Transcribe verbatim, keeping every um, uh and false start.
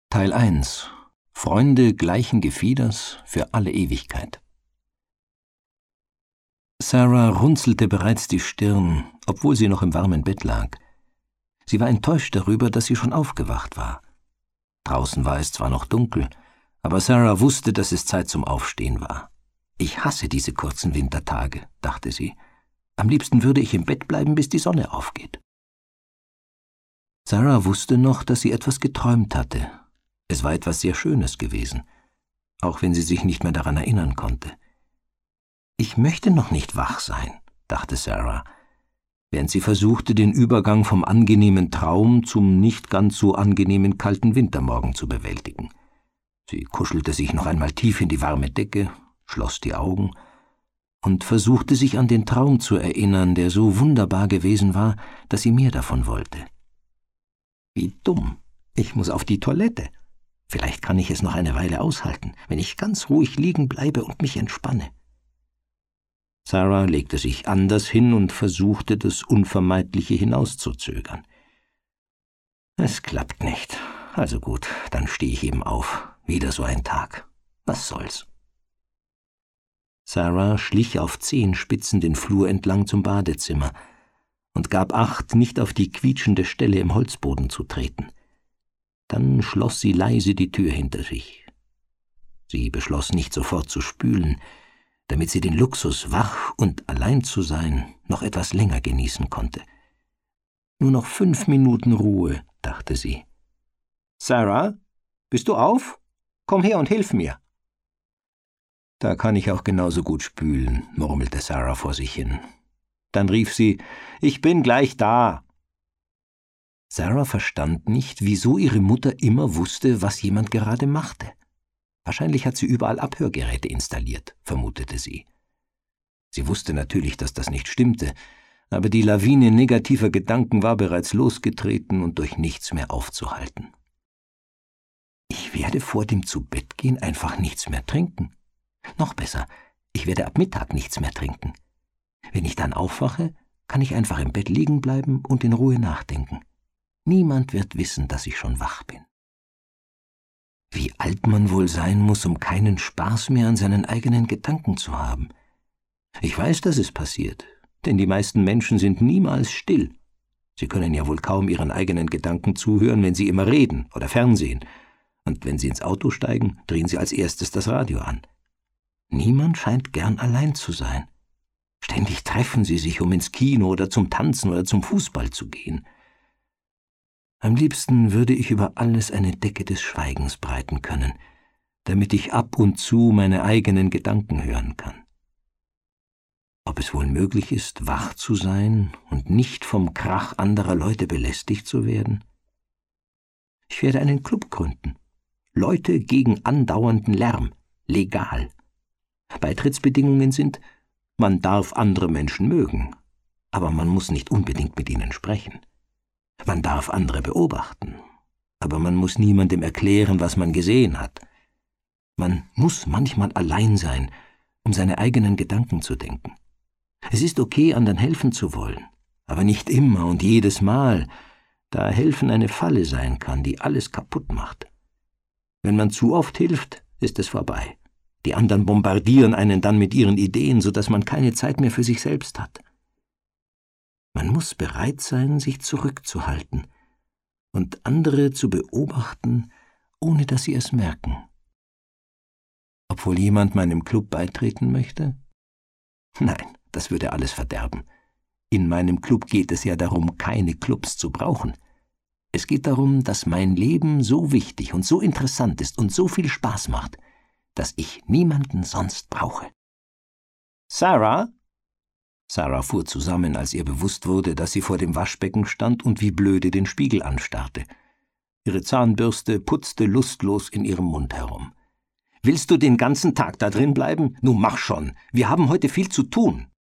Teil eins. Freunde gleichen Gefieders für alle Ewigkeit. Sarah runzelte bereits die Stirn, obwohl sie noch im warmen Bett lag. Sie war enttäuscht darüber, dass sie schon aufgewacht war. Draußen war es zwar noch dunkel, aber Sarah wusste, dass es Zeit zum Aufstehen war. »Ich hasse diese kurzen Wintertage«, dachte sie. »Am liebsten würde ich im Bett bleiben, bis die Sonne aufgeht.« Sarah wusste noch, dass sie etwas geträumt hatte. Es war etwas sehr Schönes gewesen, auch wenn sie sich nicht mehr daran erinnern konnte. »Ich möchte noch nicht wach sein«, dachte Sarah, während sie versuchte, den Übergang vom angenehmen Traum zum nicht ganz so angenehmen kalten Wintermorgen zu bewältigen. Sie kuschelte sich noch einmal tief in die warme Decke, schloss die Augen und versuchte sich an den Traum zu erinnern, der so wunderbar gewesen war, dass sie mehr davon wollte. »Wie dumm! Ich muss auf die Toilette. Vielleicht kann ich es noch eine Weile aushalten, wenn ich ganz ruhig liegen bleibe und mich entspanne.« Sarah legte sich anders hin und versuchte, das Unvermeidliche hinauszuzögern. »Es klappt nicht. Also gut, dann stehe ich eben auf. Wieder so ein Tag. Was soll's?« Sarah schlich auf Zehenspitzen den Flur entlang zum Badezimmer und gab Acht, nicht auf die quietschende Stelle im Holzboden zu treten. Dann schloss sie leise die Tür hinter sich. Sie beschloss, nicht sofort zu spülen, damit sie den Luxus, wach und allein zu sein, noch etwas länger genießen konnte. »Nur noch fünf Minuten Ruhe«, dachte sie. »Sarah, bist du auf? Komm her und hilf mir.« »Da kann ich auch genauso gut spülen«, murmelte Sarah vor sich hin. Dann rief sie, »Ich bin gleich da.« Sarah verstand nicht, wieso ihre Mutter immer wusste, was jemand gerade machte. Wahrscheinlich hat sie überall Abhörgeräte installiert, vermutete sie. Sie wusste natürlich, dass das nicht stimmte, aber die Lawine negativer Gedanken war bereits losgetreten und durch nichts mehr aufzuhalten. »Ich werde vor dem Zubettgehen einfach nichts mehr trinken. Noch besser, ich werde ab Mittag nichts mehr trinken. Wenn ich dann aufwache, kann ich einfach im Bett liegen bleiben und in Ruhe nachdenken. Niemand wird wissen, dass ich schon wach bin.« Wie alt man wohl sein muss, um keinen Spaß mehr an seinen eigenen Gedanken zu haben. Ich weiß, dass es passiert, denn die meisten Menschen sind niemals still. Sie können ja wohl kaum ihren eigenen Gedanken zuhören, wenn sie immer reden oder Fernsehen. Und wenn sie ins Auto steigen, drehen sie als erstes das Radio an. Niemand scheint gern allein zu sein. Ständig treffen sie sich, um ins Kino oder zum Tanzen oder zum Fußball zu gehen. Am liebsten würde ich über alles eine Decke des Schweigens breiten können, damit ich ab und zu meine eigenen Gedanken hören kann. Ob es wohl möglich ist, wach zu sein und nicht vom Krach anderer Leute belästigt zu werden? Ich werde einen Club gründen. Leute gegen andauernden Lärm. Legal. Beitrittsbedingungen sind, man darf andere Menschen mögen, aber man muss nicht unbedingt mit ihnen sprechen. Man darf andere beobachten, aber man muss niemandem erklären, was man gesehen hat. Man muss manchmal allein sein, um seine eigenen Gedanken zu denken. Es ist okay, anderen helfen zu wollen, aber nicht immer und jedes Mal, da helfen eine Falle sein kann, die alles kaputt macht. Wenn man zu oft hilft, ist es vorbei. Die anderen bombardieren einen dann mit ihren Ideen, sodass man keine Zeit mehr für sich selbst hat. Man muss bereit sein, sich zurückzuhalten und andere zu beobachten, ohne dass sie es merken. Obwohl jemand meinem Club beitreten möchte? Nein, das würde alles verderben. In meinem Club geht es ja darum, keine Clubs zu brauchen. Es geht darum, dass mein Leben so wichtig und so interessant ist und so viel Spaß macht, dass ich niemanden sonst brauche. »Sarah?« Sarah fuhr zusammen, als ihr bewusst wurde, dass sie vor dem Waschbecken stand und wie blöde den Spiegel anstarrte. Ihre Zahnbürste putzte lustlos in ihrem Mund herum. »Willst du den ganzen Tag da drin bleiben? Nun mach schon, wir haben heute viel zu tun.«